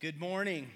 Good morning.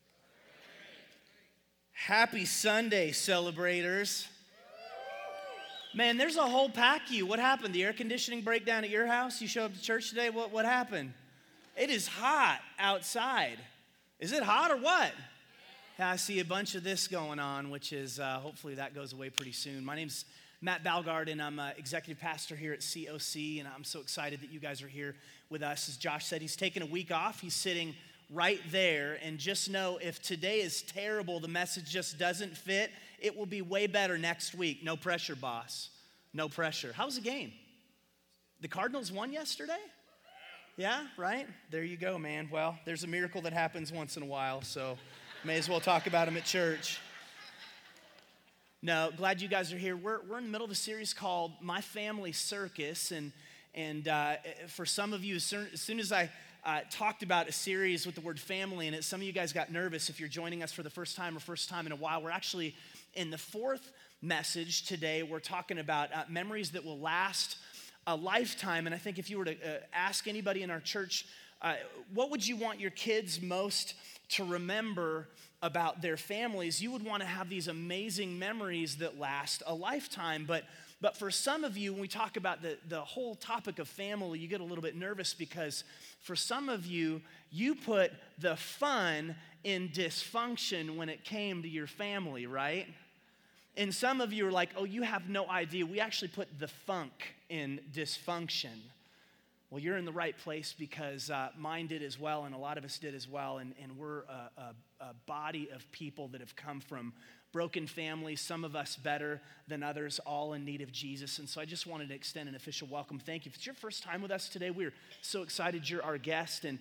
Happy Sunday, celebrators. Man, there's a whole pack of you. What happened? The air conditioning breakdown at your house? You show up to church today? What happened? It is hot outside. Is it hot or what? Yeah, I see a bunch of this going on, which is hopefully that goes away pretty soon. My name's Matt Balgard, and I'm executive pastor here at COC, and I'm so excited that you guys are here with us. As Josh said, he's taking a week off. He's sitting right there, and just know if today is terrible, the message just doesn't fit, it will be way better next week. No pressure, boss. No pressure. How was the game? The Cardinals won yesterday? Yeah, right? There you go, man. Well, there's a miracle that happens once in a while, so may as well talk about him at church. No, glad you guys are here. We're in the middle of a series called My Family Circus, and for some of you, as soon as I talked about a series with the word family in it, some of you guys got nervous if you're joining us for the first time or first time in a while. We're actually in the fourth message today. We're talking about memories that will last a lifetime, and I think if you were to ask anybody in our church, what would you want your kids most to remember about their families, you would want to have these amazing memories that last a lifetime. But for some of you, when we talk about the whole topic of family, you get a little bit nervous because for some of you, you put the fun in dysfunction when it came to your family, right? And some of you are like, oh, you have no idea. We actually put the funk in dysfunction. Well, you're in the right place because mine did as well, and a lot of us did as well, and we're a body of people that have come from broken families, some of us better than others, all in need of Jesus. And so I just wanted to extend an official welcome. Thank you. If it's your first time with us today, we're so excited you're our guest, and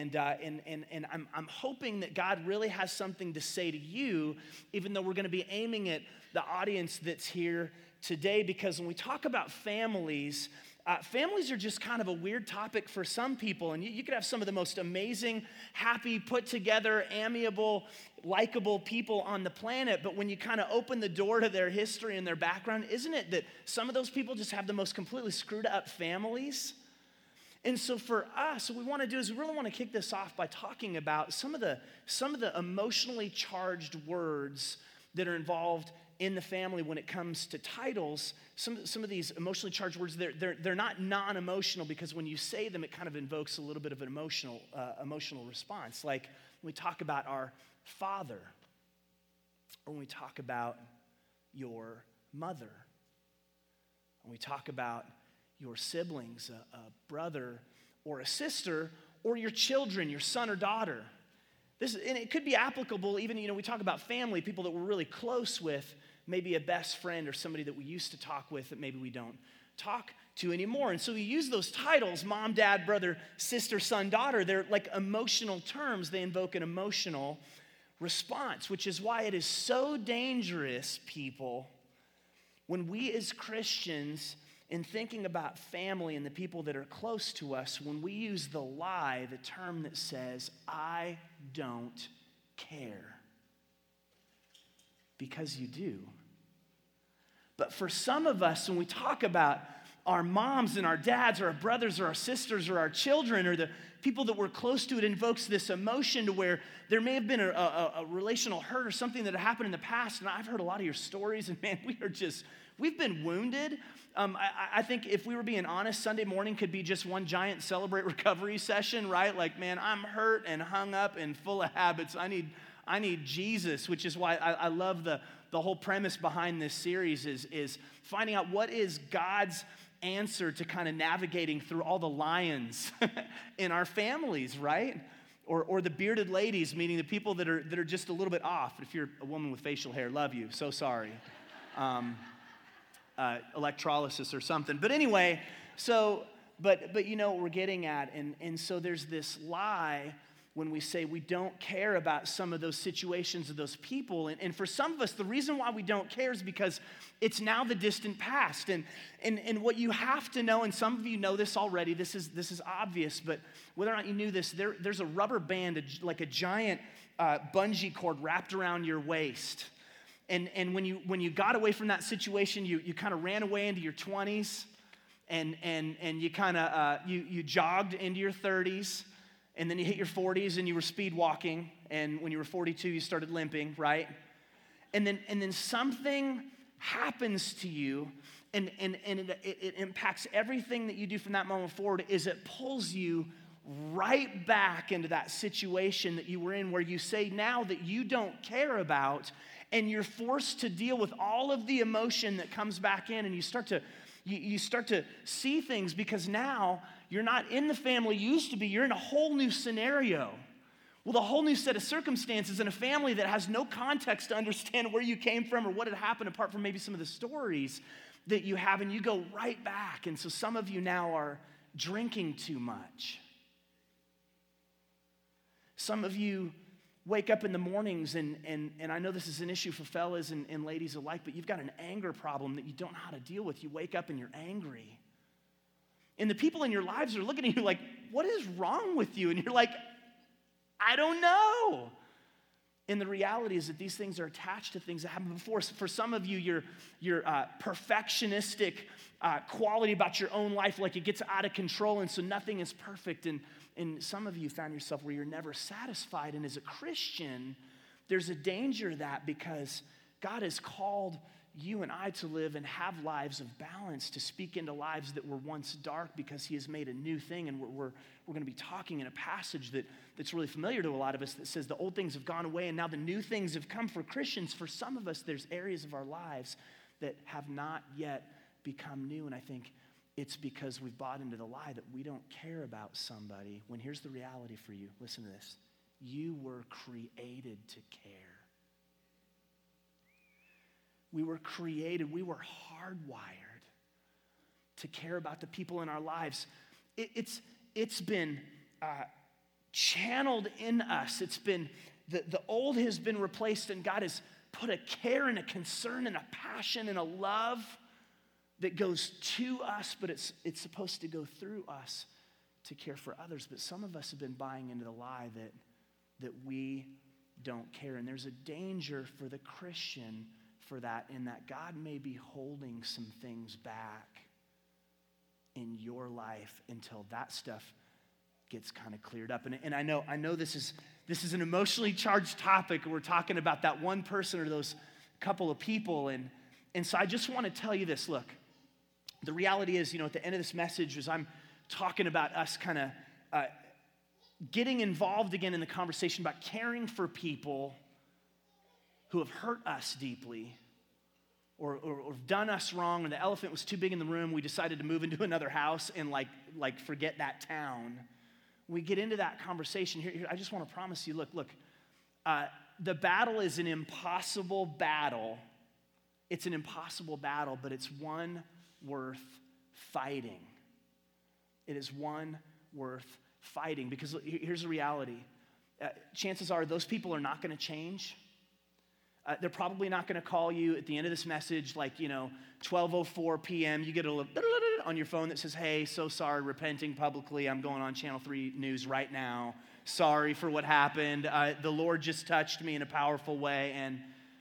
I'm hoping that God really has something to say to you, even though we're going to be aiming at the audience that's here today, because when we talk about families, families are just kind of a weird topic for some people, and you could have some of the most amazing, happy, put together, amiable, likable people on the planet, but when you kind of open the door to their history and their background, isn't it that some of those people just have the most completely screwed up families? And so for us, what we want to do is we really want to kick this off by talking about some of the emotionally charged words that are involved in the family when it comes to titles. Some of these emotionally charged words, they're not non-emotional because when you say them, it kind of invokes a little bit of an emotional response. Like when we talk about our father, or when we talk about your mother, when we talk about your siblings, a brother or a sister, or your children, your son or daughter. And it could be applicable even, we talk about family, people that we're really close with, maybe a best friend or somebody that we used to talk with that maybe we don't talk to anymore. And so we use those titles, mom, dad, brother, sister, son, daughter. They're like emotional terms. They invoke an emotional response, which is why it is so dangerous, people, when we as Christians, in thinking about family and the people that are close to us, when we use the lie, the term that says, I don't care. Because you do. But for some of us, when we talk about our moms and our dads or our brothers or our sisters or our children or the people that we're close to, it invokes this emotion to where there may have been a relational hurt or something that happened in the past. And I've heard a lot of your stories, and man, we've been wounded. I think if we were being honest, Sunday morning could be just one giant celebrate recovery session, right? Like, man, I'm hurt and hung up and full of habits. I need Jesus, which is why I love the whole premise behind this series is finding out what is God's answer to kind of navigating through all the lions in our families, right? Or the bearded ladies, meaning the people that are just a little bit off. If you're a woman with facial hair, love you, so sorry. Electrolysis or something. But anyway, but you know what we're getting at, and so there's this lie when we say we don't care about some of those situations of those people. And for some of us, the reason why we don't care is because it's now the distant past. And what you have to know, and some of you know this already, this is obvious, but whether or not you knew this, there's a rubber band, like a giant bungee cord wrapped around your waist. And when you got away from that situation, you kind of ran away into your 20s, and you kind of you jogged into your 30s. And then you hit your 40s and you were speed walking, and when you were 42, you started limping, right? And then something happens to you, and it impacts everything that you do from that moment forward, is it pulls you right back into that situation that you were in, where you say now that you don't care about, and you're forced to deal with all of the emotion that comes back in, and you start to see things, because now you're not in the family you used to be, you're in a whole new scenario. Well, a whole new set of circumstances in a family that has no context to understand where you came from or what had happened, apart from maybe some of the stories that you have, and you go right back. And so some of you now are drinking too much. Some of you wake up in the mornings, and I know this is an issue for fellas and ladies alike, but you've got an anger problem that you don't know how to deal with. You wake up and you're angry. And the people in your lives are looking at you like, what is wrong with you? And you're like, I don't know. And the reality is that these things are attached to things that happened before. So for some of you, your perfectionistic quality about your own life, like it gets out of control, and so nothing is perfect. And some of you found yourself where you're never satisfied. And as a Christian, there's a danger that because God has called you and I to live and have lives of balance, to speak into lives that were once dark, because he has made a new thing. And we're going to be talking in a passage that's really familiar to a lot of us that says the old things have gone away and now the new things have come. For Christians, for some of us, there's areas of our lives that have not yet become new. And I think it's because we've bought into the lie that we don't care about somebody, when here's the reality for you. Listen to this. You were created to care. We were created, we were hardwired to care about the people in our lives. It's been channeled in us. It's been, the old has been replaced, and God has put a care and a concern and a passion and a love that goes to us, but it's supposed to go through us to care for others. But some of us have been buying into the lie that we don't care. And there's a danger for the Christian for that, in that God may be holding some things back in your life until that stuff gets kind of cleared up. And I know this is an emotionally charged topic. We're talking about that one person or those couple of people. And so I just want to tell you this. Look, the reality is, at the end of this message, as I'm talking about us kind of getting involved again in the conversation about caring for people who have hurt us deeply or done us wrong, or the elephant was too big in the room, we decided to move into another house and like forget that town. We get into that conversation here. I just want to promise you, look, the battle is an impossible battle. It's an impossible battle, but it's one worth fighting. It is one worth fighting, because here's the reality. Chances are those people are not going to change. They're probably not going to call you at the end of this message, 12:04 p.m. You get a little on your phone that says, hey, so sorry, repenting publicly. I'm going on Channel 3 News right now. Sorry for what happened. The Lord just touched me in a powerful way. And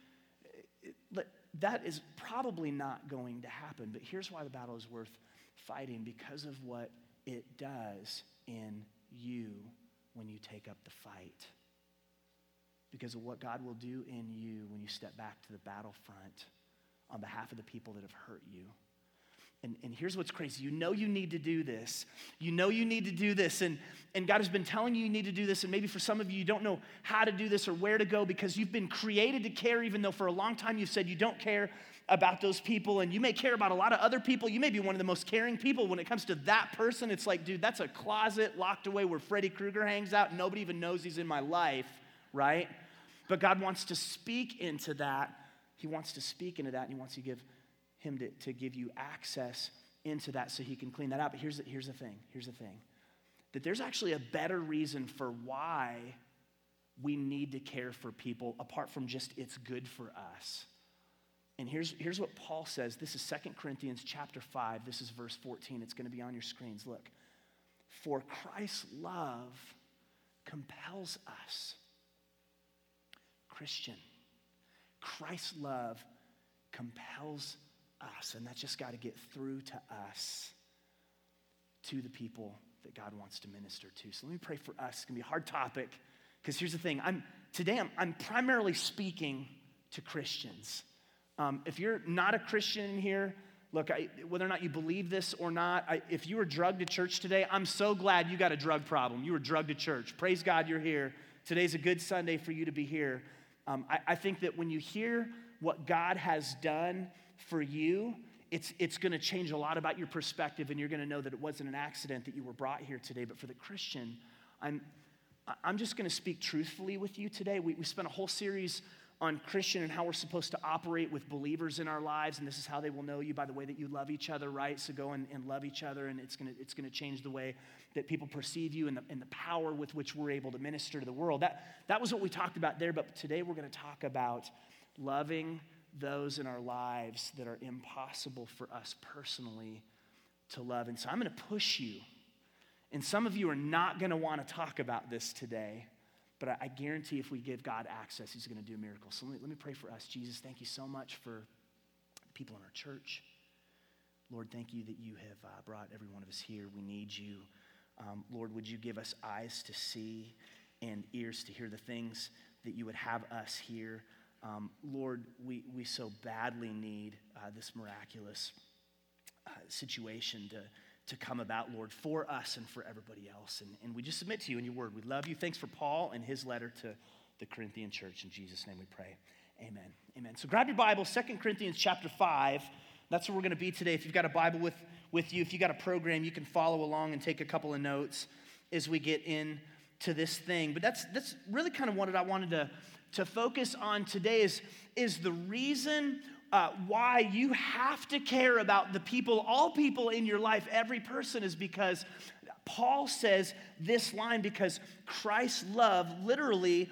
that is probably not going to happen. But here's why the battle is worth fighting: because of what it does in you when you take up the fight. Because of what God will do in you when you step back to the battlefront on behalf of the people that have hurt you. And here's what's crazy. You know you need to do this. You know you need to do this. And God has been telling you need to do this. And maybe for some of you, you don't know how to do this or where to go, because you've been created to care, even though for a long time you've said you don't care about those people. And you may care about a lot of other people. You may be one of the most caring people. When it comes to that person, it's like, dude, that's a closet locked away where Freddy Krueger hangs out. Nobody even knows he's in my life, right? But God wants to speak into that. He wants to speak into that, and he wants to give him to give you access into that so he can clean that out. But here's the thing. That there's actually a better reason for why we need to care for people, apart from just it's good for us. And here's what Paul says. This is 2 Corinthians chapter 5. This is verse 14. It's going to be on your screens. Look. For Christ's love compels us. Christian, Christ's love compels us, and that's just got to get through to us, to the people that God wants to minister to. So let me pray for us. It's going to be a hard topic because here's the thing. Today I'm primarily speaking to Christians. If you're not a Christian in here, look, whether or not you believe this or not, if you were drugged to church today, I'm so glad you got a drug problem. You were drugged to church. Praise God you're here. Today's a good Sunday for you to be here. I think that when you hear what God has done for you, it's going to change a lot about your perspective, and you're going to know that it wasn't an accident that you were brought here today. But for the Christian, I'm just going to speak truthfully with you today. We spent a whole series on Christian and how we're supposed to operate with believers in our lives, and this is how they will know you, by the way that you love each other, right? So go and love each other, and it's gonna change the way that people perceive you and the power with which we're able to minister to the world. That was what we talked about there, but today we're gonna talk about loving those in our lives that are impossible for us personally to love. And so I'm gonna push you, and some of you are not gonna wanna talk about this today, but I guarantee if we give God access, he's going to do miracles. So let me pray for us. Jesus, thank you so much for the people in our church. Lord, thank you that you have brought every one of us here. We need you. Lord, would you give us eyes to see and ears to hear the things that you would have us hear. Lord, we so badly need this miraculous situation to come about, Lord, for us and for everybody else. And we just submit to you in your word. We love you. Thanks for Paul and his letter to the Corinthian church. In Jesus' name we pray. Amen. Amen. So grab your Bible, 2 Corinthians chapter 5. That's where we're going to be today. If you've got a Bible with you, if you've got a program, you can follow along and take a couple of notes as we get into this thing. But that's really kind of what I wanted to focus on today is the reason why you have to care about the people, all people in your life, every person, is because Paul says this line, because Christ's love literally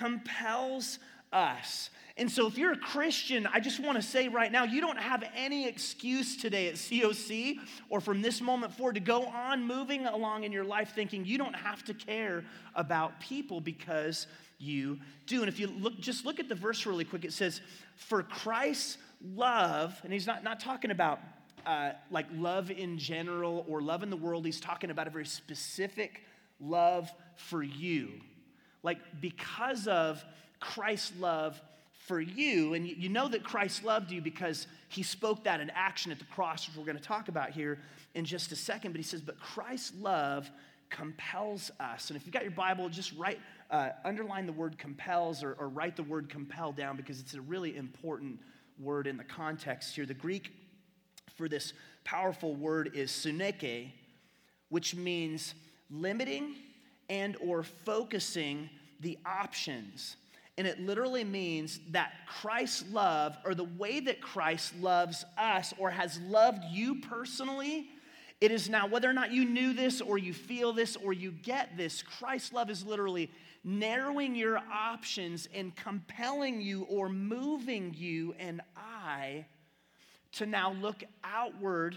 compels us. And so if you're a Christian, I just want to say right now, you don't have any excuse today at COC or from this moment forward to go on moving along in your life thinking you don't have to care about people, because you do. And if you look at the verse really quick, it says, for Christ's love, and he's not talking about like love in general or love in the world. He's talking about a very specific love for you. Like because of Christ's love for you, and you know that Christ loved you because he spoke that in action at the cross, which we're going to talk about here in just a second. But he says, but Christ's love compels us. And if you've got your Bible, just underline the word compels or write the word compel down, because it's a really important word in the context here. The Greek for this powerful word is suneke, which means limiting and or focusing the options. And it literally means that Christ's love, or the way that Christ loves us or has loved you personally, it is now, whether or not you knew this or you feel this or you get this, Christ's love is literally narrowing your options and compelling you or moving you and I to now look outward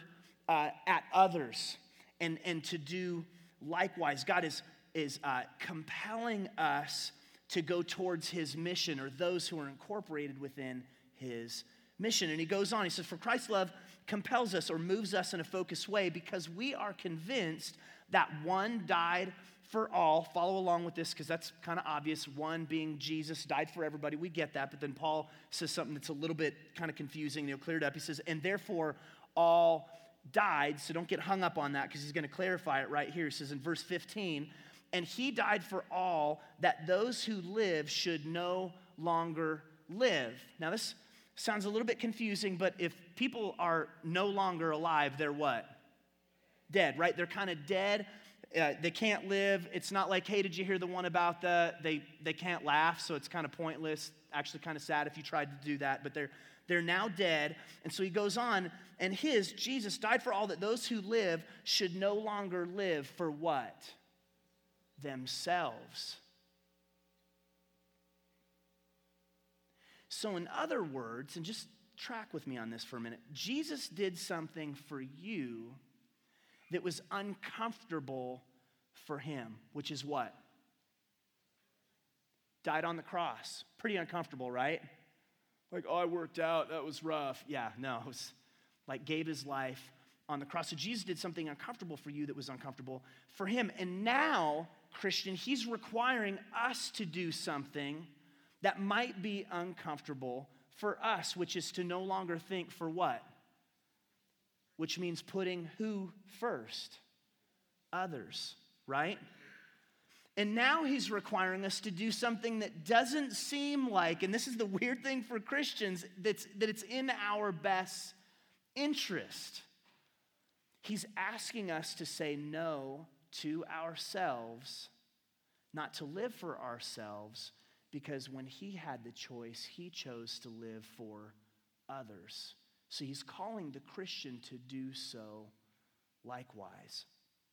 at others and to do likewise. God is compelling us to go towards his mission, or those who are incorporated within his mission. And he goes on, he says, for Christ's love compels us or moves us in a focused way because we are convinced that one died for all. Follow along with this because that's kind of obvious. One being Jesus died for everybody. We get that. But then Paul says something that's a little bit kind of confusing. He'll clear it up. He says, and therefore all died. So don't get hung up on that because he's going to clarify it right here. He says in verse 15, and he died for all, that those who live should no longer live. Now this sounds a little bit confusing, but if people are no longer alive, they're what? Dead, right? They're kind of dead. They can't live. It's not like, hey, did you hear the one about they can't laugh, so it's kind of pointless. Actually kind of sad if you tried to do that, but they're now dead. And so he goes on, and Jesus died for all, that those who live should no longer live for what? Themselves. So in other words, and just track with me on this for a minute, Jesus did something for you that was uncomfortable for him, which is what? Died on the cross. Pretty uncomfortable, right? Like, oh, I worked out, that was rough. Yeah, no, it was like gave his life on the cross. So Jesus did something uncomfortable for you that was uncomfortable for him. And now, Christian, he's requiring us to do something that might be uncomfortable for us, which is to no longer think for what? Which means putting who first? Others, right? And now he's requiring us to do something that doesn't seem like, and this is the weird thing for Christians, that it's in our best interest. He's asking us to say no to ourselves, not to live for ourselves, because when he had the choice, he chose to live for others. So he's calling the Christian to do so likewise.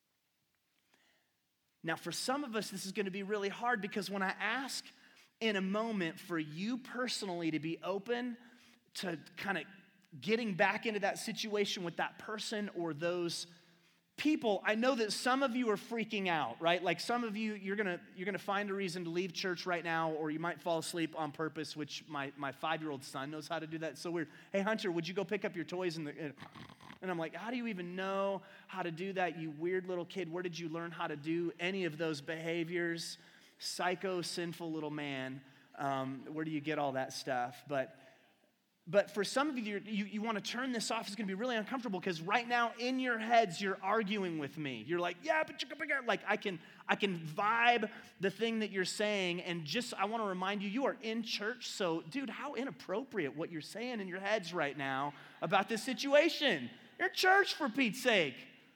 Now, for some of us, this is going to be really hard because when I ask in a moment for you personally to be open to kind of getting back into that situation with that person or those people, I know that some of you are freaking out, right? Like some of you, you're gonna find a reason to leave church right now, or you might fall asleep on purpose, which my 5-year-old son knows how to do that. It's so weird. Hey, Hunter, would you go pick up your toys? And I'm like, how do you even know how to do that, you weird little kid? Where did you learn how to do any of those behaviors? Psycho, sinful little man. Where do you get all that stuff? But for some of you, you want to turn this off. It's going to be really uncomfortable because right now in your heads, you're arguing with me. You're like, yeah, but like I can vibe the thing that you're saying. And just, I want to remind you, you are in church. So, dude, how inappropriate what you're saying in your heads right now about this situation. You're in church, for Pete's sake.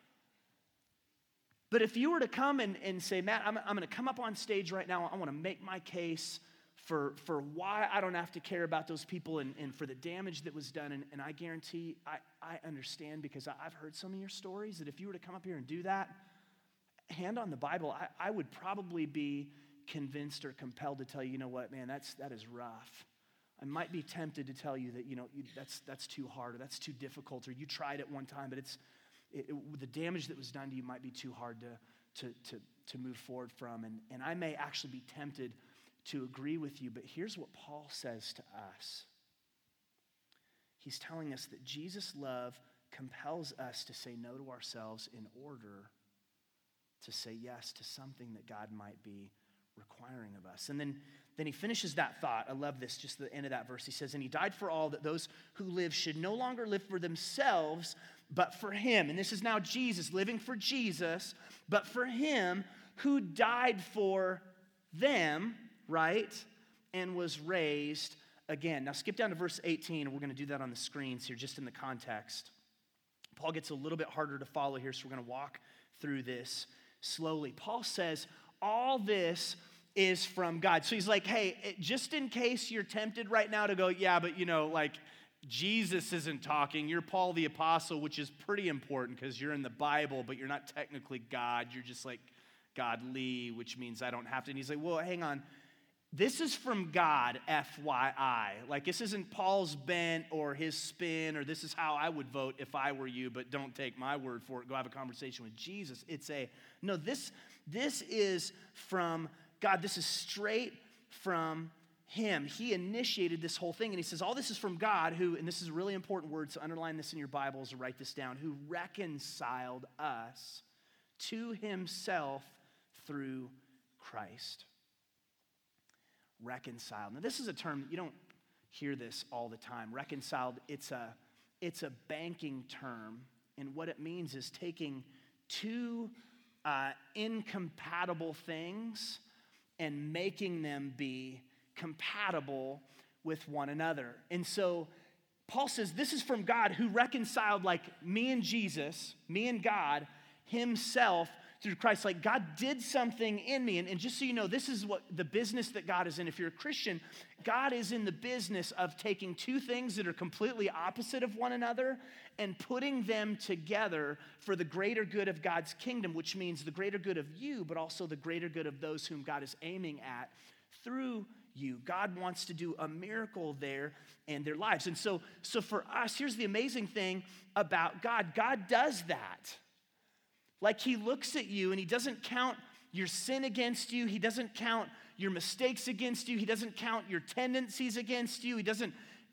But if you were to come and say, Matt, I'm going to come up on stage right now. I want to make my case for why I don't have to care about those people and for the damage that was done. And I guarantee I understand because I've heard some of your stories that if you were to come up here and do that, hand on the Bible, I would probably be convinced or compelled to tell you, you know what, man, that is rough. I might be tempted to tell you that, that's too hard or that's too difficult or you tried it one time, but the damage that was done to you might be too hard to move forward from. And I may actually be tempted to agree with you, but here's what Paul says to us. He's telling us that Jesus' love compels us to say no to ourselves in order to say yes to something that God might be requiring of us. And then he finishes that thought. I love this, just the end of that verse. He says, and he died for all, that those who live should no longer live for themselves, but for him. And this is now Jesus, living for Jesus, but for him who died for them, right, and was raised again. Now skip down to verse 18, and we're going to do that on the screens here, just in the context. Paul gets a little bit harder to follow here, so we're going to walk through this slowly. Paul says, all this is from God. So he's like, hey, just in case you're tempted right now to go, yeah, but Jesus isn't talking. You're Paul the Apostle, which is pretty important because you're in the Bible, but you're not technically God. You're just like godly, which means I don't have to. And he's like, well, hang on. This is from God, FYI. Like, this isn't Paul's bent or his spin, or this is how I would vote if I were you, but don't take my word for it. Go have a conversation with Jesus. No, this is from God. This is straight from him. He initiated this whole thing, and he says, all this is from God who, and this is a really important word, so underline this in your Bibles or write this down, who reconciled us to himself through Christ. Reconciled. Now, this is a term, you don't hear this all the time. Reconciled, it's a banking term, and what it means is taking two incompatible things and making them be compatible with one another. And so Paul says, this is from God who reconciled, like me and Jesus, me and God, himself through Christ. Like God did something in me. And just so you know, this is what the business that God is in. If you're a Christian, God is in the business of taking two things that are completely opposite of one another and putting them together for the greater good of God's kingdom, which means the greater good of you, but also the greater good of those whom God is aiming at through you. God wants to do a miracle there in their lives. And so for us, here's the amazing thing about God. God does that. Like he looks at you and he doesn't count your sin against you. He doesn't count your mistakes against you. He doesn't count your tendencies against you. He doesn't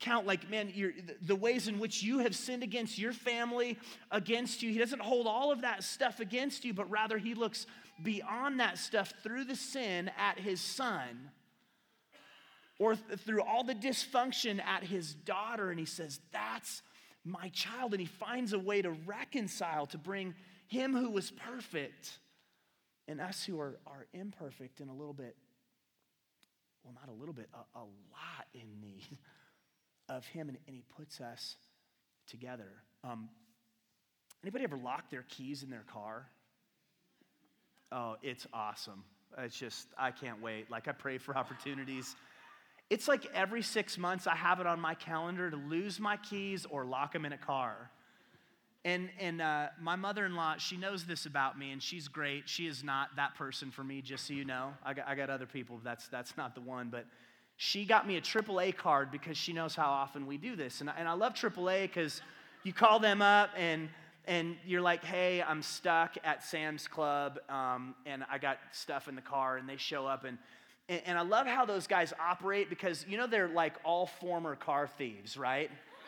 count like, man, the ways in which you have sinned against your family, against you. He doesn't hold all of that stuff against you, but rather he looks beyond that stuff through the sin at his son, or through all the dysfunction at his daughter, and he says, that's my child. And he finds a way to reconcile, to bring him who was perfect and us who are imperfect and a little bit, well, not a little bit, a lot in need of him, and he puts us together. Anybody ever lock their keys in their car? Oh, it's awesome. It's just, I can't wait. Like, I pray for opportunities. It's like every 6 months I have it on my calendar to lose my keys or lock them in a car. And my mother-in-law, she knows this about me, and she's great. She is not that person for me, just so you know. I got other people, that's not the one. But she got me a AAA card because she knows how often we do this. And I love AAA because you call them up, and you're like, hey, I'm stuck at Sam's Club, and I got stuff in the car, and they show up. And I love how those guys operate because, you know, they're like all former car thieves, right?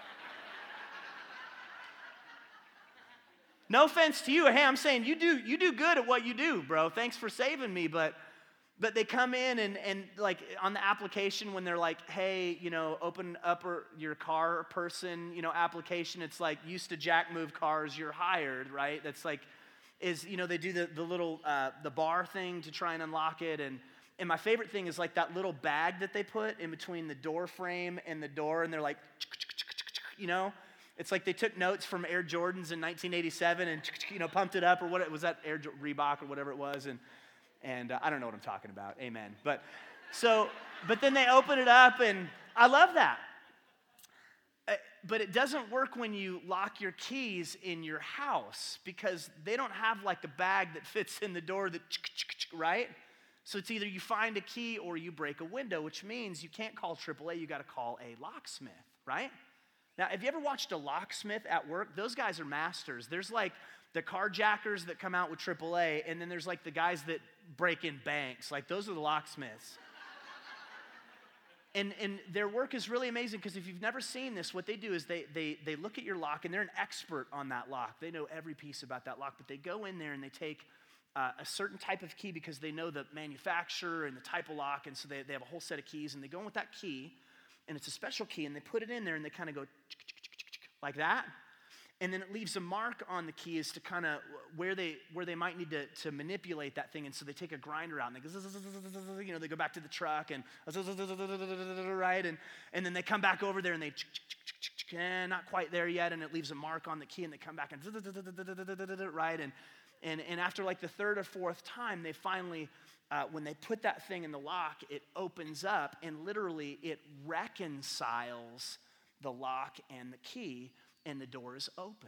No offense to you. Hey, I'm saying you do good at what you do, bro. Thanks for saving me. But they come in and like on the application when they're like, hey, you know, open up your car person, you know, application. It's like used to jack move cars, you're hired, right? That's like, you know, they do the little, the bar thing to try and unlock it. And my favorite thing is like that little bag that they put in between the door frame and the door. And they're like, you know. It's like they took notes from Air Jordans in 1987 and, you know, pumped it up, or what was that, Reebok or whatever it was, and I don't know what I'm talking about. Amen. But then they open it up, and I love that. But it doesn't work when you lock your keys in your house because they don't have like a bag that fits in the door that, right? So it's either you find a key or you break a window, which means you can't call AAA, you got to call a locksmith, right? Now, have you ever watched a locksmith at work? Those guys are masters. There's like the carjackers that come out with AAA, and then there's like the guys that break in banks. Like, those are the locksmiths. And their work is really amazing because if you've never seen this, what they do is they look at your lock, and they're an expert on that lock. They know every piece about that lock, but they go in there and they take a certain type of key because they know the manufacturer and the type of lock, and so they have a whole set of keys, and they go in with that key, and it's a special key, and they put it in there, and they kind of go like that, and then it leaves a mark on the key as to kind of where they might need to manipulate that thing, and so they take a grinder out, and they go, you know, they go back to the truck, and right, and then they come back over there, and they not quite there yet, and it leaves a mark on the key, and they come back and right, and after like the third or fourth time, they finally. When they put that thing in the lock, it opens up and literally it reconciles the lock and the key, and the door is opened.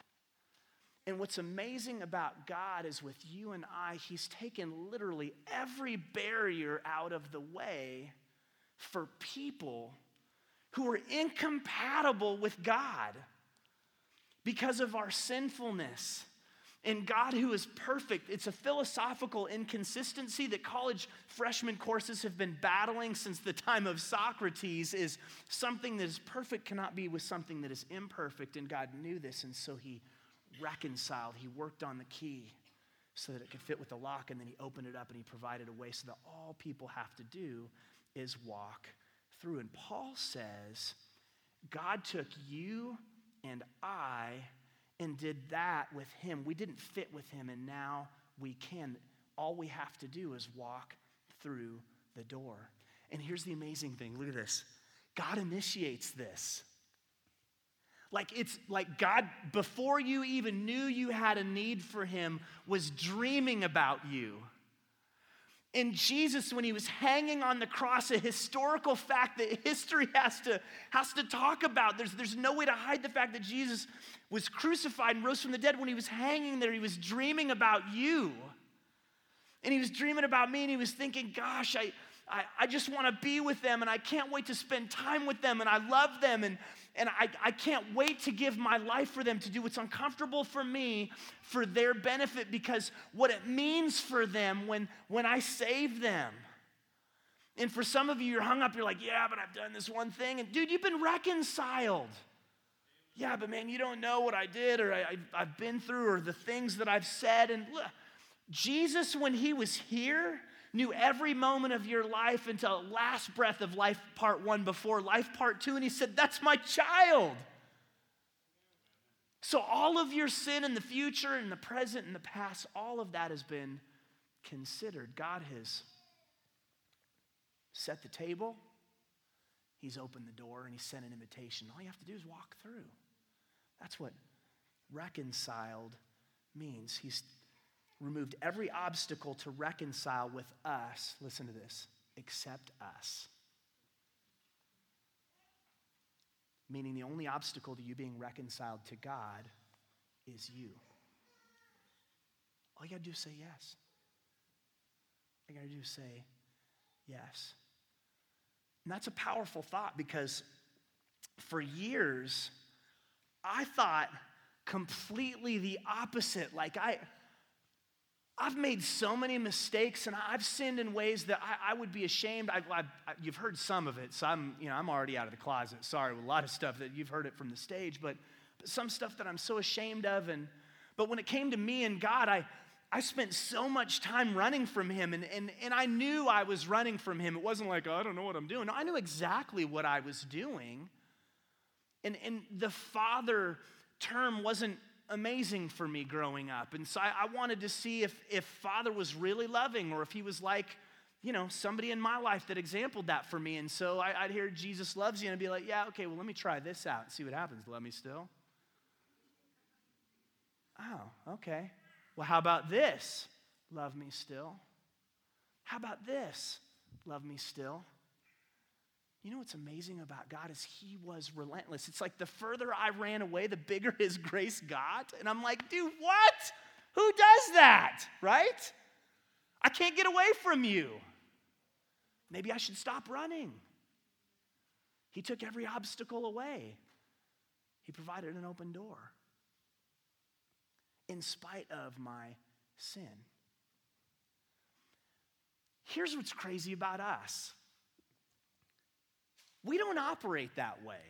And what's amazing about God is with you and I, he's taken literally every barrier out of the way for people who are incompatible with God because of our sinfulness. And God, who is perfect, it's a philosophical inconsistency that college freshman courses have been battling since the time of Socrates, is something that is perfect cannot be with something that is imperfect. And God knew this, and so he reconciled. He worked on the key so that it could fit with the lock, and then he opened it up and he provided a way so that all people have to do is walk through. And Paul says, God took you and I and did that with him. We didn't fit with him, and now we can. All we have to do is walk through the door. And here's the amazing thing. Look at this. God initiates this. Like, it's like God, before you even knew you had a need for him, was dreaming about you. And Jesus, when he was hanging on the cross, a historical fact that history has to talk about. There's no way to hide the fact that Jesus was crucified and rose from the dead. When he was hanging there, he was dreaming about you. And he was dreaming about me, and he was thinking, gosh, I just want to be with them, and I can't wait to spend time with them, and I love them, and I can't wait to give my life for them, to do what's uncomfortable for me for their benefit, because what it means for them when I save them. And for some of you, you're hung up, you're like, yeah, but I've done this one thing. And dude, you've been reconciled. Yeah, but man, you don't know what I did or I've been through or the things that I've said. And look, Jesus, when he was here, knew every moment of your life until last breath of life part 1 before life part 2. And he said, that's my child. So all of your sin in the future and the present and the past, all of that has been considered. God has set the table. He's opened the door and he sent an invitation. All you have to do is walk through. That's what reconciled means. He's removed every obstacle to reconcile with us. Listen to this. Except us. Meaning the only obstacle to you being reconciled to God is you. All you got to do is say yes. All you got to do is say yes. And that's a powerful thought because for years, I thought completely the opposite. Like I've made so many mistakes and I've sinned in ways that I would be ashamed. You've heard some of it, so I'm already out of the closet. Sorry, with a lot of stuff that you've heard it from the stage, but some stuff that I'm so ashamed of. But when it came to me and God, I spent so much time running from him, and I knew I was running from him. It wasn't like, oh, I don't know what I'm doing. No, I knew exactly what I was doing. And the father term wasn't amazing for me growing up. And so I wanted to see if Father was really loving or if he was like, somebody in my life that exampled that for me. And so I'd hear Jesus loves you and I'd be like, yeah, okay, well, let me try this out and see what happens. Love me still? Oh, okay. Well, how about this? Love me still? How about this? Love me still? You know what's amazing about God is he was relentless. It's like the further I ran away, the bigger his grace got. And I'm like, dude, what? Who does that, right? I can't get away from you. Maybe I should stop running. He took every obstacle away. He provided an open door in spite of my sin. Here's what's crazy about us. We don't operate that way.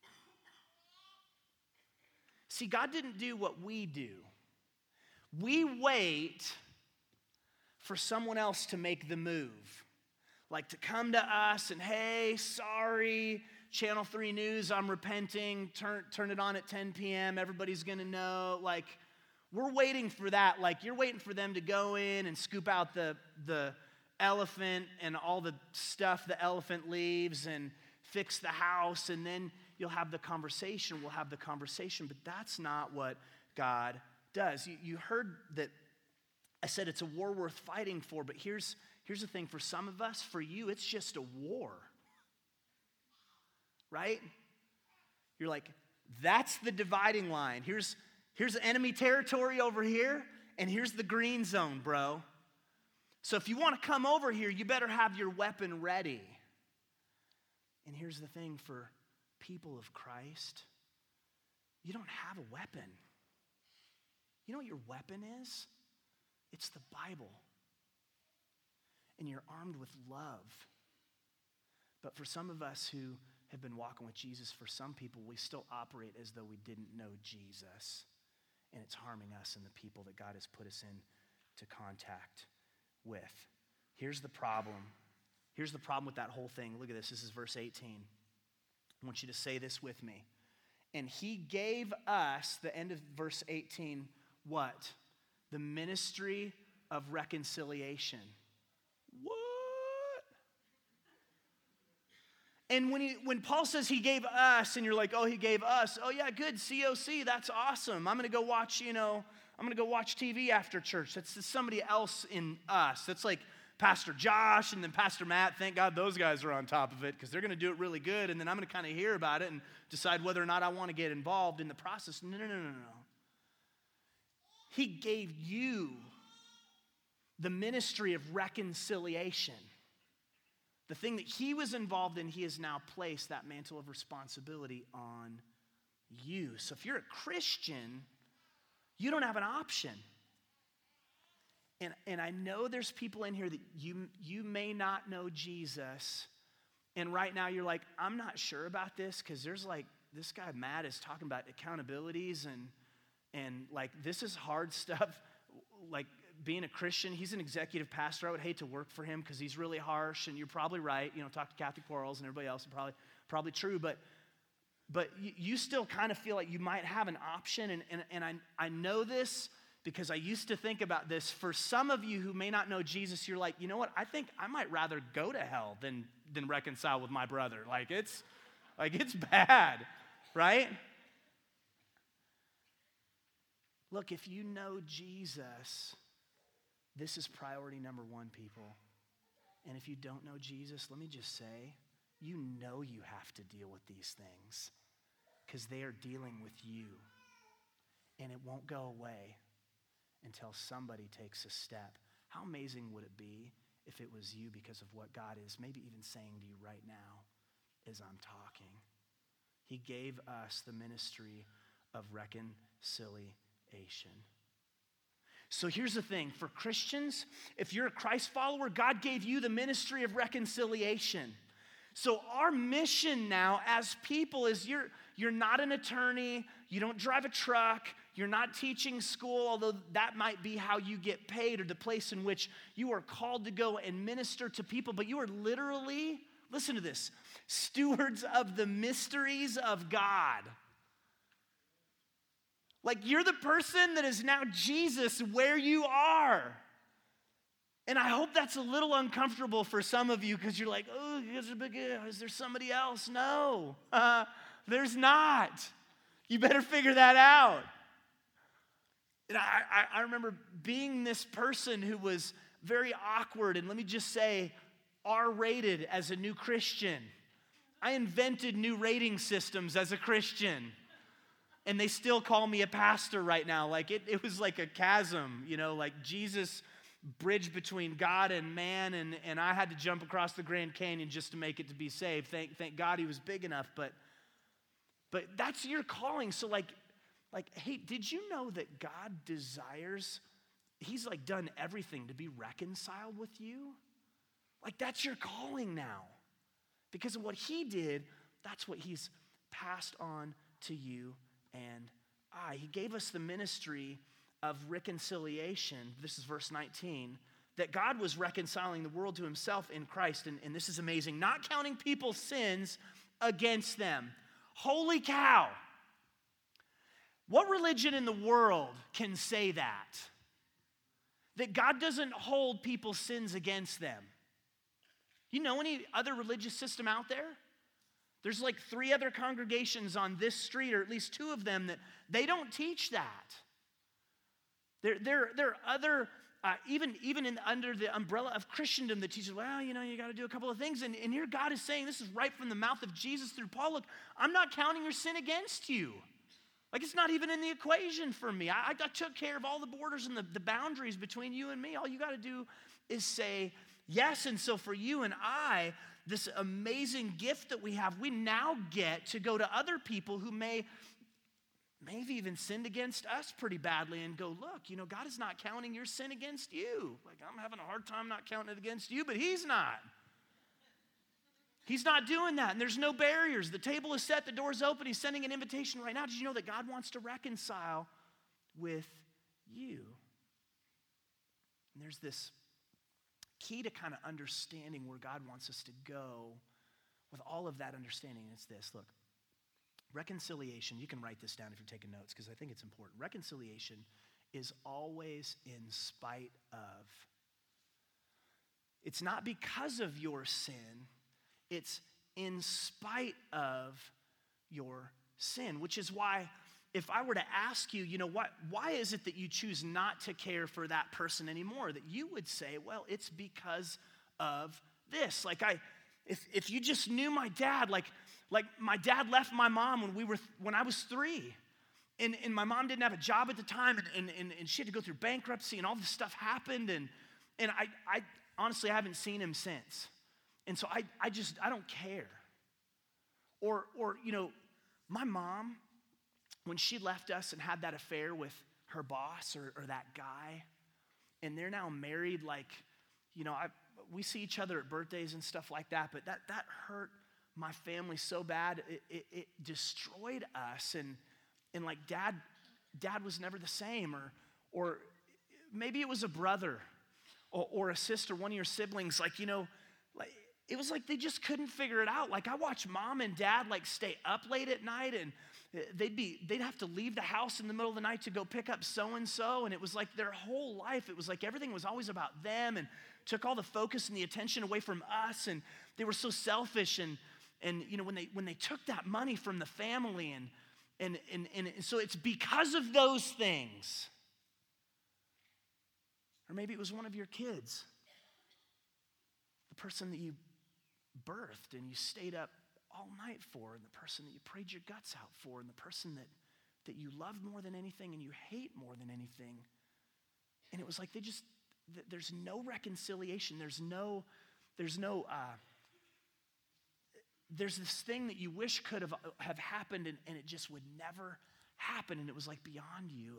See, God didn't do what we do. We wait for someone else to make the move. Like to come to us and, hey, sorry, Channel 3 News, I'm repenting. Turn it on at 10 p.m. Everybody's going to know. Like, we're waiting for that. Like, you're waiting for them to go in and scoop out the elephant and all the stuff the elephant leaves and fix the house, and then you'll have the conversation. We'll have the conversation, but that's not what God does. You heard that I said it's a war worth fighting for, but here's the thing. For some of us, for you, it's just a war, right? You're like, that's the dividing line. Here's enemy territory over here, and here's the green zone, bro. So if you want to come over here, you better have your weapon ready. And here's the thing, for people of Christ, you don't have a weapon. You know what your weapon is? It's the Bible. And you're armed with love. But for some of us who have been walking with Jesus, for some people, we still operate as though we didn't know Jesus. And it's harming us and the people that God has put us in to contact with. Here's the problem. Here's the problem with that whole thing. Look at this. This is verse 18. I want you to say this with me. And he gave us, the end of verse 18, what? The ministry of reconciliation. What? And when Paul says he gave us, and you're like, oh, he gave us. Oh, yeah, good. COC, that's awesome. I'm going to go watch, I'm going to go watch TV after church. That's somebody else in us. That's like Pastor Josh and then Pastor Matt. Thank God those guys are on top of it because they're going to do it really good. And then I'm going to kind of hear about it and decide whether or not I want to get involved in the process. No. He gave you the ministry of reconciliation. The thing that he was involved in, he has now placed that mantle of responsibility on you. So if you're a Christian, you don't have an option. And I know there's people in here that you may not know Jesus. And right now you're like, I'm not sure about this because there's like, this guy Matt is talking about accountabilities and like this is hard stuff. Like being a Christian, he's an executive pastor. I would hate to work for him because he's really harsh, and you're probably right. You know, talk to Kathy Quarles and everybody else, probably true. But you still kind of feel like you might have an option, and I know this because I used to think about this. For some of you who may not know Jesus, you're like, you know what? I think I might rather go to hell than reconcile with my brother. Like it's bad, right? Look, if you know Jesus, this is priority number one, people. And if you don't know Jesus, let me just say, you know you have to deal with these things because they are dealing with you. And it won't go away until somebody takes a step. How amazing would it be if it was you because of what God is maybe even saying to you right now as I'm talking? He gave us the ministry of reconciliation. So here's the thing. For Christians, if you're a Christ follower, God gave you the ministry of reconciliation. So our mission now as people is you're not an attorney, you don't drive a truck, you're not teaching school, although that might be how you get paid or the place in which you are called to go and minister to people, but you are literally, listen to this, stewards of the mysteries of God. Like you're the person that is now Jesus where you are. And I hope that's a little uncomfortable for some of you because you're like, oh, is there somebody else? No, there's not. You better figure that out. And I remember being this person who was very awkward, and let me just say, R-rated as a new Christian. I invented new rating systems as a Christian. And they still call me a pastor right now. Like it was like a chasm, you know, like Jesus bridged between God and man, and I had to jump across the Grand Canyon just to make it to be saved. Thank God he was big enough, but that's your calling. So like, hey, did you know that God desires, he's like done everything to be reconciled with you? Like that's your calling now. Because of what he did, that's what he's passed on to you and I. He gave us the ministry of reconciliation. This is verse 19. That God was reconciling the world to himself in Christ. And this is amazing. Not counting people's sins against them. Holy cow. What religion in the world can say that? That God doesn't hold people's sins against them. You know any other religious system out there? There's like 3 other congregations on this street, or at least 2 of them, that they don't teach that. There are other, even under the umbrella of Christendom that teaches, well, you know, you got to do a couple of things. And here God is saying, this is right from the mouth of Jesus through Paul, look, I'm not counting your sin against you. Like it's not even in the equation for me. I took care of all the borders and the boundaries between you and me. All you got to do is say yes. And so for you and I, this amazing gift that we have, we now get to go to other people who maybe even sinned against us pretty badly and go, look, you know, God is not counting your sin against you. Like I'm having a hard time not counting it against you, but he's not. He's not doing that, and there's no barriers. The table is set, the door's open. He's sending an invitation right now. Did you know that God wants to reconcile with you? And there's this key to kind of understanding where God wants us to go with all of that understanding. It's this, look, reconciliation, you can write this down if you're taking notes because I think it's important. Reconciliation is always in spite of. It's not because of your sin. It's in spite of your sin, which is why if I were to ask you, you know, why is it that you choose not to care for that person anymore? That you would say, well, it's because of this. Like if you just knew my dad, like my dad left my mom when I was 3. And my mom didn't have a job at the time, and she had to go through bankruptcy, and all this stuff happened, and I honestly haven't seen him since. And so I don't care. Or you know, my mom, when she left us and had that affair with her boss or that guy, and they're now married. Like, we see each other at birthdays and stuff like that, but that hurt my family so bad. It destroyed us, and like dad was never the same, or maybe it was a brother or a sister, one of your siblings, like it was like they just couldn't figure it out. Like I watched mom and dad like stay up late at night, and they'd have to leave the house in the middle of the night to go pick up so-and-so, and it was like their whole life, it was like everything was always about them and took all the focus and the attention away from us, and they were so selfish, and when they took that money from the family, and so it's because of those things. Or maybe it was one of your kids, the person that you birthed and you stayed up all night for, and the person that you prayed your guts out for, and the person that you loved more than anything and you hate more than anything. And it was like there's no reconciliation. There's this thing that you wish could have happened, and it just would never happen, and it was like beyond you.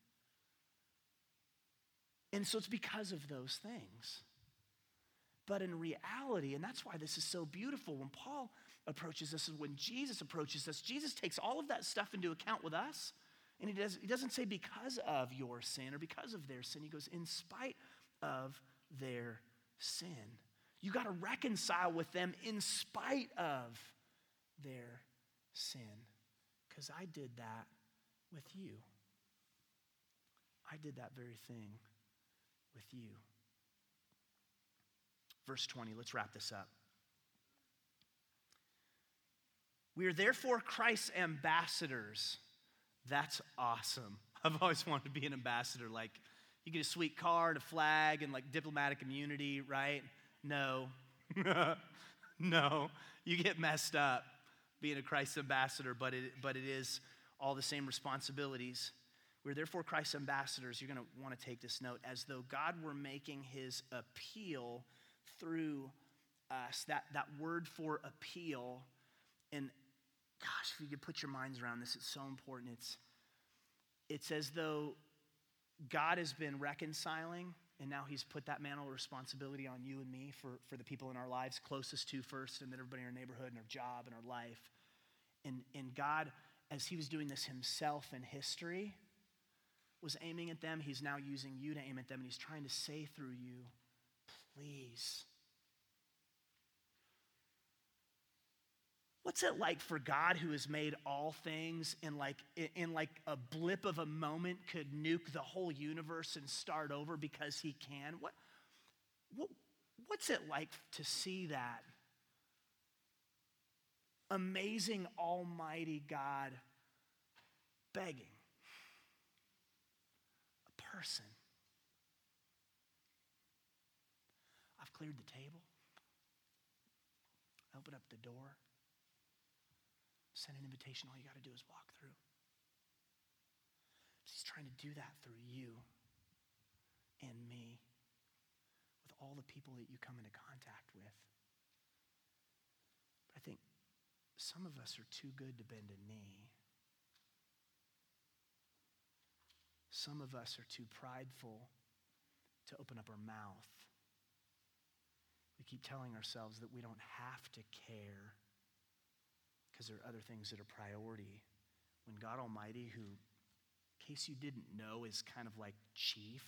And so it's because of those things. But in reality, and that's why this is so beautiful, when Paul approaches us and when Jesus approaches us, Jesus takes all of that stuff into account with us, and he doesn't say because of your sin or because of their sin. He goes, in spite of their sin. You got to reconcile with them in spite of their sin, because I did that with you. I did that very thing with you. Verse 20, let's wrap this up. We are therefore Christ's ambassadors. That's awesome. I've always wanted to be an ambassador. Like, you get a sweet card, a flag, and like diplomatic immunity, right? No. No. You get messed up being a Christ's ambassador, but it is all the same responsibilities. We're therefore Christ's ambassadors. You're going to want to take this note. As though God were making his appeal through us. That word for appeal, and gosh, if you could put your minds around this, it's so important. It's as though God has been reconciling, and now he's put that mantle of responsibility on you and me for the people in our lives closest to first, and then everybody in our neighborhood and our job and our life. And God, as he was doing this himself in history, was aiming at them. He's now using you to aim at them, and he's trying to say through you, please. What's it like for God, who has made all things and in a blip of a moment could nuke the whole universe and start over because he can? What's it like to see that amazing almighty God begging a person? I've cleared the table. I open up the door. Send an invitation. All you got to do is walk through. He's trying to do that through you and me, with all the people that you come into contact with. But I think some of us are too good to bend a knee. Some of us are too prideful to open up our mouth. We keep telling ourselves that we don't have to care because there are other things that are priority. When God Almighty, who, in case you didn't know, is kind of like chief.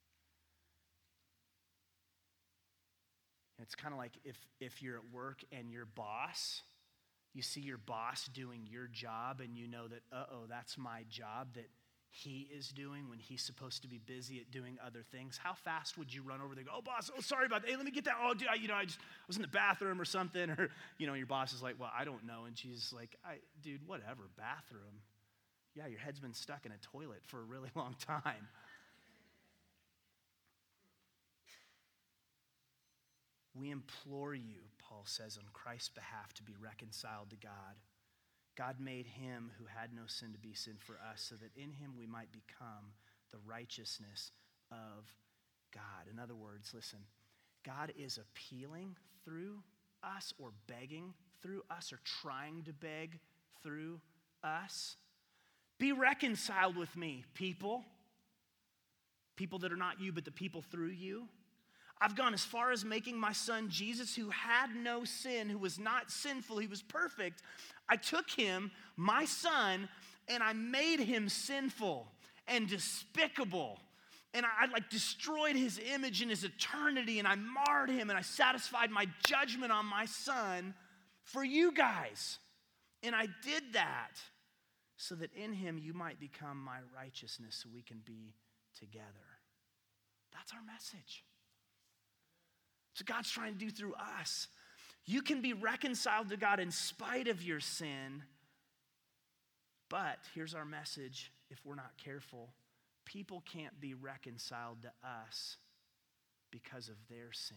It's kind of like if you're at work and your boss, you see your boss doing your job and you know that, that's my job that he is doing when he's supposed to be busy at doing other things. How fast would you run over there and go, oh, boss, sorry about that. Hey, let me get that. Oh, dude, I was in the bathroom or something. Or, your boss is like, well, I don't know. And she's like, dude, whatever, bathroom. Yeah, your head's been stuck in a toilet for a really long time. We implore you, Paul says, on Christ's behalf to be reconciled to God. God made him who had no sin to be sin for us, so that in him we might become the righteousness of God. In other words, listen, God is appealing through us, or begging through us, or trying to beg through us. Be reconciled with me, people. people that are not you, but the people through you. I've gone as far as making my son Jesus, who had no sin, who was not sinful, he was perfect. I took him, my son, and I made him sinful and despicable. And I destroyed his image in his eternity, and I marred him, and I satisfied my judgment on my son for you guys. And I did that so that in him you might become my righteousness, so we can be together. That's our message. So God's trying to do through us. You can be reconciled to God in spite of your sin, but here's our message if we're not careful. People can't be reconciled to us because of their sin.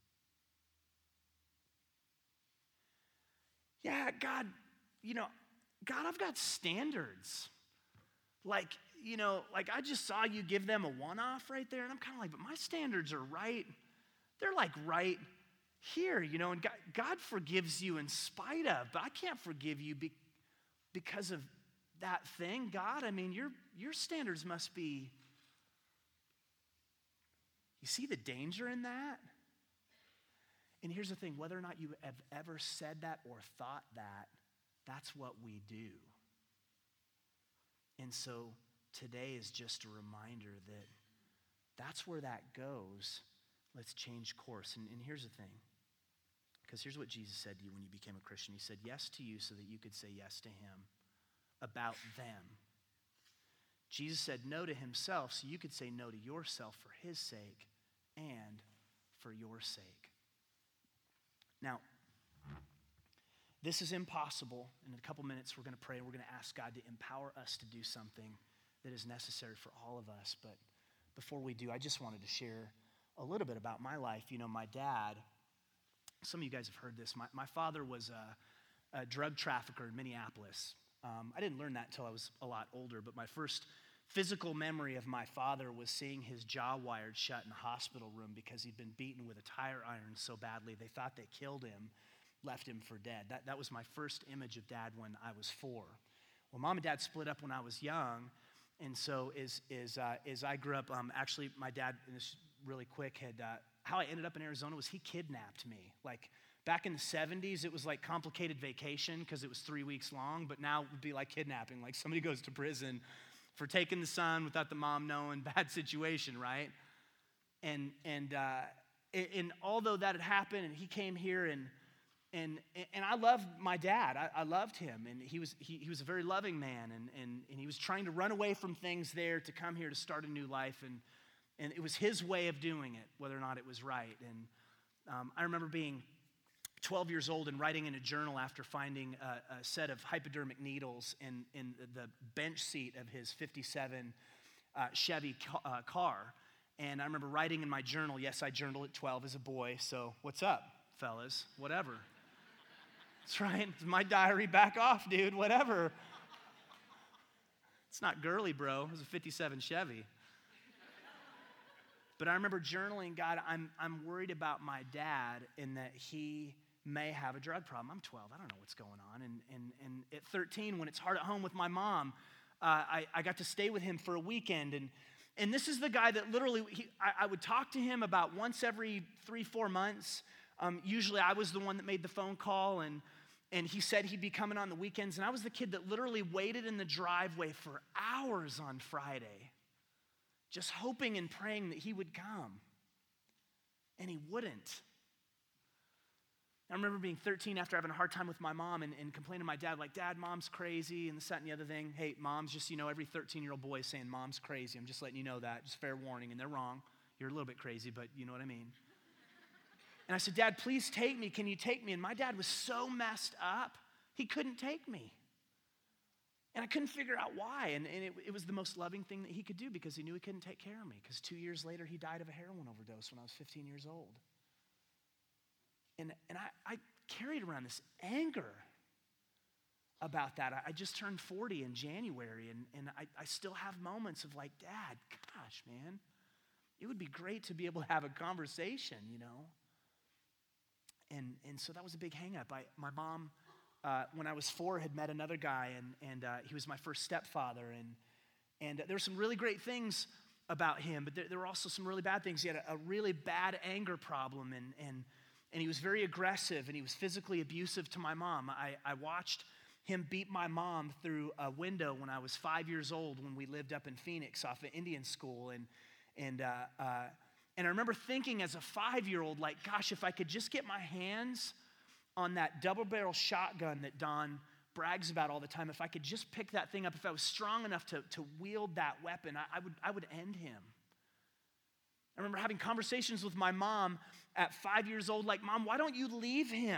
Yeah, God, God, I've got standards. Like I just saw you give them a one-off right there, and I'm kind of like, but my standards are right. They're like right here, and God forgives you in spite of, but I can't forgive you because of that thing. God, I mean, your standards must be, you see the danger in that? And here's the thing, whether or not you have ever said that or thought that, that's what we do. And so today is just a reminder that that's where that goes. Let's change course. And here's the thing, because here's what Jesus said to you when you became a Christian. He said yes to you so that you could say yes to him about them. Jesus said no to himself so you could say no to yourself for his sake and for your sake. Now, this is impossible. In a couple minutes, we're going to pray and we're going to ask God to empower us to do something that is necessary for all of us. But before we do, I just wanted to share a little bit about my life. My dad, some of you guys have heard this. My father was a drug trafficker in Minneapolis. I didn't learn that until I was a lot older, but my first physical memory of my father was seeing his jaw wired shut in the hospital room because he'd been beaten with a tire iron so badly they thought they killed him, left him for dead. That was my first image of dad when I was 4. Well, mom and dad split up when I was young, and so as I grew up, actually my dad, and this really quick, how I ended up in Arizona was he kidnapped me. Like back in the 70s, it was like complicated vacation because it was 3 weeks long, but now it would be like kidnapping. Like somebody goes to prison for taking the son without the mom knowing, bad situation, right? And although that had happened, and he came here, and I loved my dad. I loved him, and he was a very loving man, and he was trying to run away from things there to come here to start a new life, and it was his way of doing it, whether or not it was right. And I remember being 12 years old and writing in a journal after finding a set of hypodermic needles in the bench seat of his 57 Chevy car. And I remember writing in my journal, yes, I journaled at 12 as a boy, so what's up, fellas? Whatever. That's right. It's my diary. Back off, dude. Whatever. It's not girly, bro. It was a 57 Chevy. But I remember journaling, God, I'm worried about my dad in that he may have a drug problem. I'm 12. I don't know what's going on. And at 13, when it's hard at home with my mom, I got to stay with him for a weekend. And this is the guy that literally, I would talk to him about once every 3-4 months. Usually I was the one that made the phone call, and he said he'd be coming on the weekends. And I was the kid that literally waited in the driveway for hours on Friday, just hoping and praying that he would come. And he wouldn't. I remember being 13 after having a hard time with my mom and complaining to my dad, like, Dad, mom's crazy, and this, that, and the other thing. Hey, mom's just, every 13-year-old boy is saying mom's crazy. I'm just letting you know that, just fair warning, and they're wrong. You're a little bit crazy, but you know what I mean. And I said, Dad, please take me. Can you take me? And my dad was so messed up, he couldn't take me. And I couldn't figure out why. And it was the most loving thing that he could do because he knew he couldn't take care of me. Because 2 years later, he died of a heroin overdose when I was 15 years old. And I carried around this anger about that. I just turned 40 in January, and I still have moments of like, Dad, gosh, man, it would be great to be able to have a conversation, And so that was a big hang-up. My mom, when I was 4, had met another guy, and he was my first stepfather, and there were some really great things about him, but there were also some really bad things. He had a really bad anger problem, and he was very aggressive, and he was physically abusive to my mom. I watched him beat my mom through a window when I was 5 years old when we lived up in Phoenix off of Indian School. And I remember thinking as a 5-year-old, like, gosh, if I could just get my hands on that double-barrel shotgun that Don brags about all the time, if I could just pick that thing up, if I was strong enough to wield that weapon, I would end him. I remember having conversations with my mom at 5 years old, like, Mom, why don't you leave him?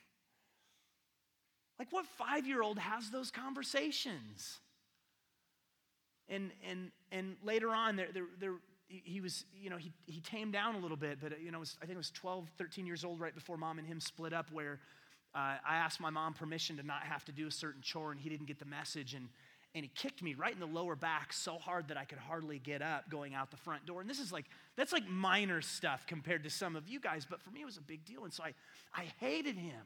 Like, what 5-year-old has those conversations? And later on, he was, he tamed down a little bit, but, I think it was 12, 13 years old right before Mom and him split up, where I asked my mom permission to not have to do a certain chore, and he didn't get the message, and he kicked me right in the lower back so hard that I could hardly get up going out the front door. And that's like minor stuff compared to some of you guys, but for me it was a big deal. And so I hated him.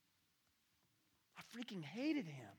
I freaking hated him.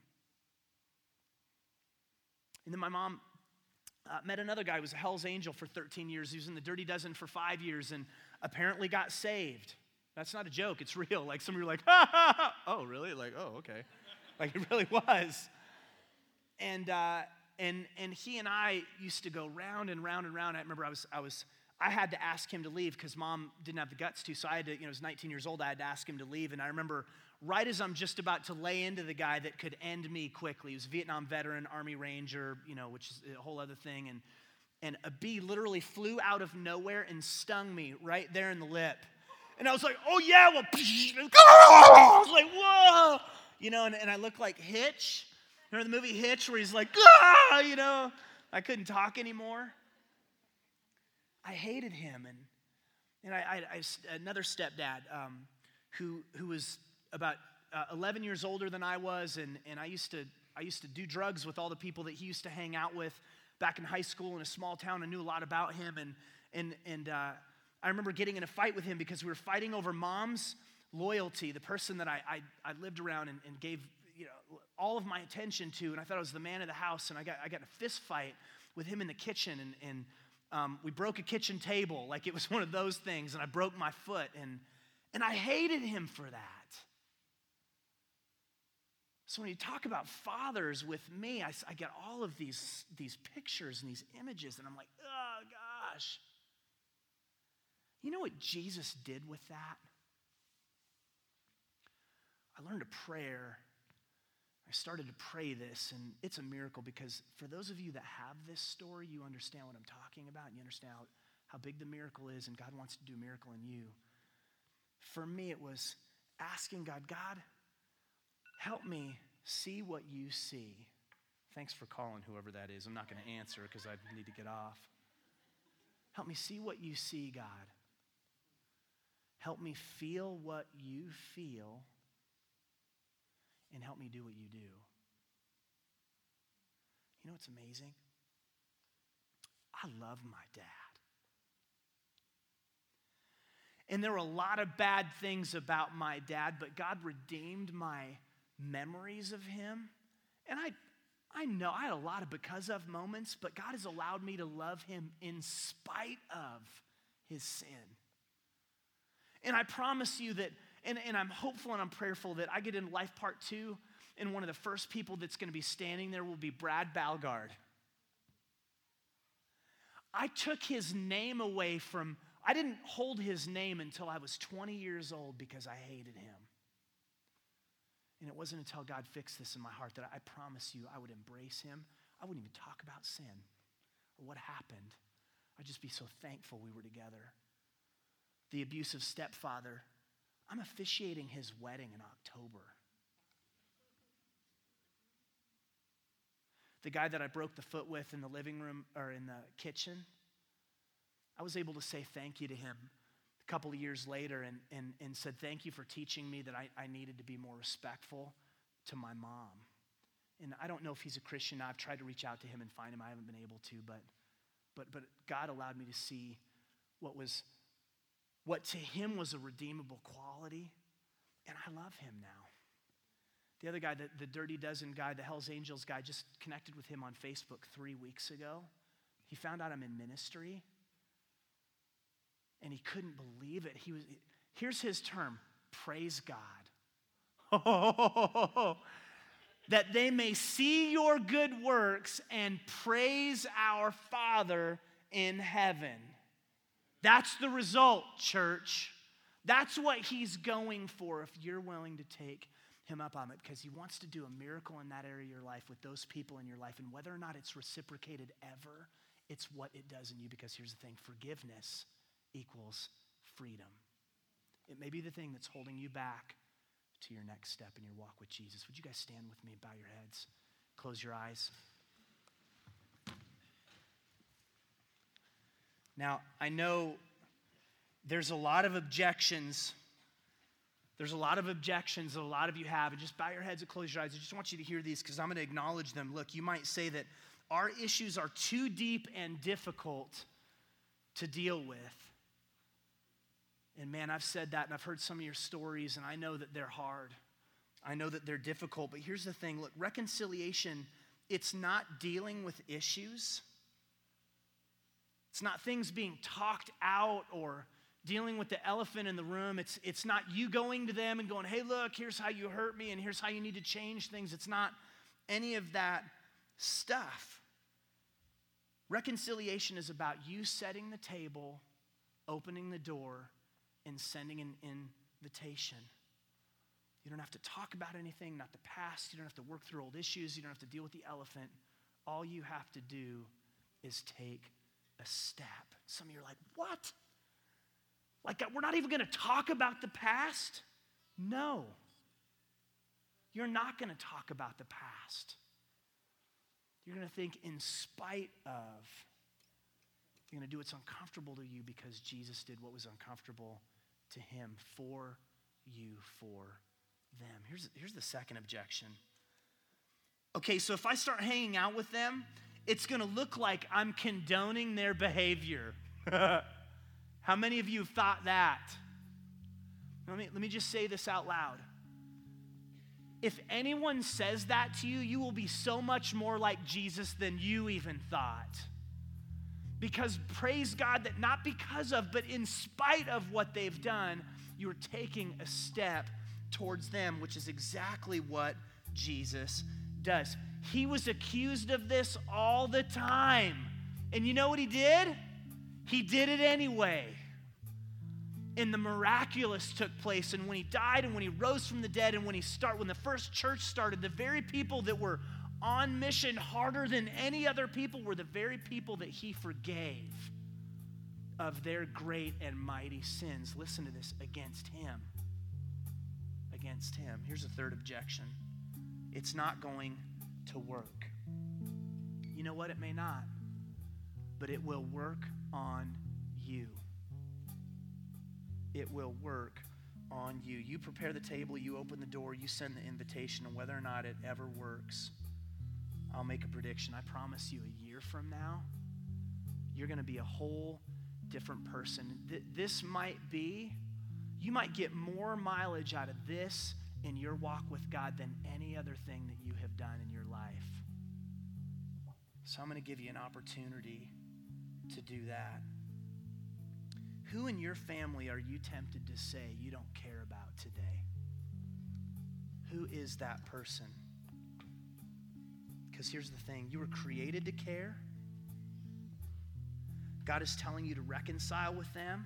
And then my mom met another guy who was a Hell's Angel for 13 years. He was in the Dirty Dozen for 5 years and apparently got saved. That's not a joke, it's real. Like, some of you are like, ha, ha, ha. Oh, really? Like, oh, okay. Like, it really was. And he and I used to go round and round and round. I remember I had to ask him to leave because Mom didn't have the guts to, so I had to, I was 19 years old, I had to ask him to leave. And I remember right as I'm just about to lay into the guy that could end me quickly, he was a Vietnam veteran, Army Ranger, which is a whole other thing, and a bee literally flew out of nowhere and stung me right there in the lip. And I was like, oh yeah, well, I was like, whoa, and I looked like Hitch. Remember the movie Hitch where he's like, I couldn't talk anymore. I hated him. And I another stepdad who was about 11 years older than I was, and I used to do drugs with all the people that he used to hang out with back in high school in a small town. I knew a lot about him, and I remember getting in a fight with him because we were fighting over Mom's loyalty, the person that I lived around and gave all of my attention to, and I thought I was the man of the house, and I got in a fist fight with him in the kitchen, and we broke a kitchen table, like it was one of those things, and I broke my foot, and I hated him for that. So when you talk about fathers with me, I get all of these pictures and these images, and I'm like, oh gosh. You know what Jesus did with that? I learned a prayer. I started to pray this, and it's a miracle because for those of you that have this story, you understand what I'm talking about, and you understand how big the miracle is, and God wants to do a miracle in you. For me, it was asking God, help me see what you see. Thanks for calling whoever that is. I'm not going to answer because I need to get off. Help me see what you see, God. Help me feel what you feel, and help me do what you do. You know what's amazing? I love my dad. And there were a lot of bad things about my dad, but God redeemed my memories of him. And I know I had a lot of because of moments, but God has allowed me to love him in spite of his sin. And I promise you that, and I'm hopeful and I'm prayerful that I get into Life Part 2, and one of the first people that's going to be standing there will be Brad Balgard. I took his name away from, I didn't hold his name until I was 20 years old because I hated him. And it wasn't until God fixed this in my heart that I promise you I would embrace him. I wouldn't even talk about sin or what happened. I'd just be so thankful we were together. The abusive stepfather, I'm officiating his wedding in October. The guy that I broke the foot with in the living room or in the kitchen, I was able to say thank you to him a couple of years later and said thank you for teaching me that I needed to be more respectful to my mom. And I don't know if he's a Christian now. I've tried to reach out to him and find him. I haven't been able to, but God allowed me to see what to him was a redeemable quality, and I love him now. The other guy, the Dirty Dozen guy, the Hells Angels guy, just connected with him on Facebook 3 weeks ago. he found out I'm in ministry, and he couldn't believe it. Here's his term, praise God. That they may see your good works and praise our Father in heaven. That's the result, church. That's what he's going for if you're willing to take him up on it, because he wants to do a miracle in that area of your life with those people in your life. And whether or not it's reciprocated ever, it's what it does in you, because here's the thing, forgiveness equals freedom. It may be the thing that's holding you back to your next step in your walk with Jesus. Would you guys stand with me, bow your heads, close your eyes? Now, I know there's a lot of objections. There's a lot of objections that a lot of you have, and just bow your heads and close your eyes. I just want you to hear these because I'm going to acknowledge them. Look, you might say that our issues are too deep and difficult to deal with. And man, I've said that, and I've heard some of your stories, and I know that they're hard. I know that they're difficult, but here's the thing. Look, reconciliation, it's not dealing with issues. It's not things being talked out or dealing with the elephant in the room. It's not you going to them and going, hey, look, here's how you hurt me, and here's how you need to change things. It's not any of that stuff. Reconciliation is about you setting the table, opening the door, and sending an invitation. You don't have to talk about anything, not the past. You don't have to work through old issues. You don't have to deal with the elephant. All you have to do is take a step. Some of you are like, what? Like, we're not even going to talk about the past? No. You're not going to talk about the past. You're going to think in spite of. You're going to do what's uncomfortable to you because Jesus did what was uncomfortable to him for you, for them. Here's the second objection. Okay, so if I start hanging out with them, it's going to look like I'm condoning their behavior. How many of you have thought that? Let me just say this out loud. If anyone says that to you, you will be so much more like Jesus than you even thought. Because praise God that not because of, but in spite of what they've done, you're taking a step towards them, which is exactly what Jesus does. He was accused of this all the time. And you know what he did? He did it anyway. And the miraculous took place. And when he died and when he rose from the dead and when the first church started, the very people that were on mission harder than any other people were the very people that he forgave of their great and mighty sins. Listen to this, against him. Against him. Here's a third objection. It's not going to work. You know what? It may not, but it will work on you. It will work on you. You prepare the table, you open the door, you send the invitation, and whether or not it ever works, I'll make a prediction. I promise you, a year from now, you're going to be a whole different person. You might get more mileage out of this in your walk with God than any other thing that you have done in your life. So I'm going to give you an opportunity to do that. Who in your family are you tempted to say you don't care about today? Who is that person? Because here's the thing, you were created to care. God is telling you to reconcile with them.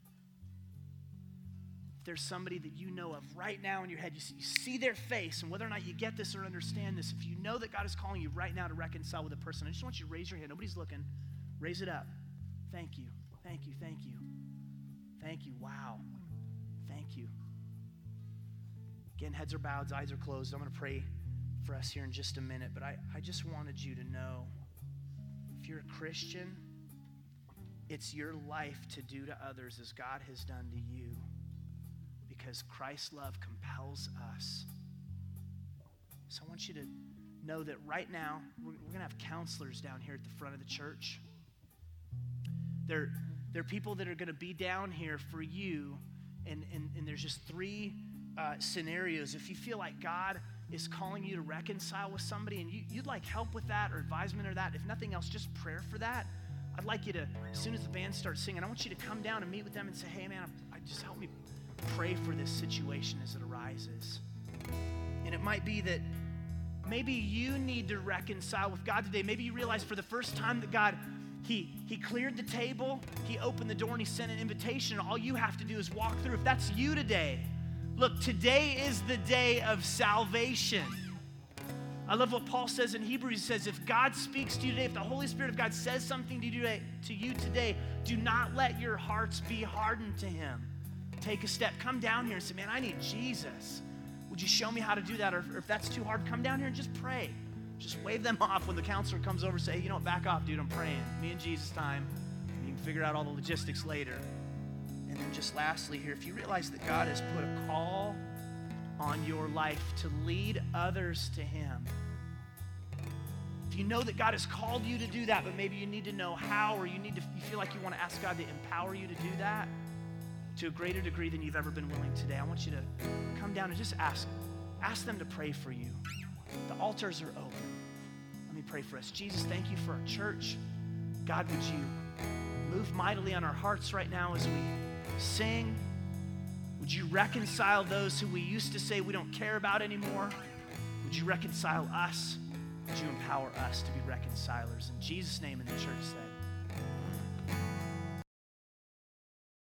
If there's somebody that you know of right now in your head, you see their face, and whether or not you get this or understand this, if you know that God is calling you right now to reconcile with a person, I just want you to raise your hand. Nobody's looking. Raise it up. Thank you. Thank you. Thank you. Thank you. Wow. Thank you. Again, heads are bowed, eyes are closed. I'm going to pray for us here in just a minute, but I just wanted you to know, if you're a Christian, it's your life to do to others as God has done to you, because Christ's love compels us. So I want you to know that right now, we're going to have counselors down here at the front of the church. There are people that are going to be down here for you, and there's just three scenarios. If you feel like God is calling you to reconcile with somebody and you'd like help with that or advisement or that, if nothing else, just prayer for that, I'd like you to, as soon as the band starts singing, I want you to come down and meet with them and say, hey, man, just help me pray for this situation as it arises. And it might be that maybe you need to reconcile with God today. Maybe you realize for the first time that God, He cleared the table, He opened the door, and He sent an invitation. And all you have to do is walk through. If that's you today, look, today is the day of salvation. I love what Paul says in Hebrews. He says, if God speaks to you today, if the Holy Spirit of God says something to you today, do not let your hearts be hardened to Him. Take a step. Come down here and say, man, I need Jesus. Would you show me how to do that? Or if that's too hard, come down here and just pray. Just wave them off when the counselor comes over. Say, you know what, back off, dude, I'm praying. Me and Jesus time. You can figure out all the logistics later. And then just lastly here, if you realize that God has put a call on your life to lead others to Him. If you know that God has called you to do that, but maybe you need to know how, or you feel like you want to ask God to empower you to do that to a greater degree than you've ever been willing today, I want you to come down and just ask them to pray for you. The altars are open. Let me pray for us. Jesus, thank you for our church. God, would you move mightily on our hearts right now as we sing? Would you reconcile those who we used to say we don't care about anymore? Would you reconcile us? Would you empower us to be reconcilers? In Jesus' name, and the church said.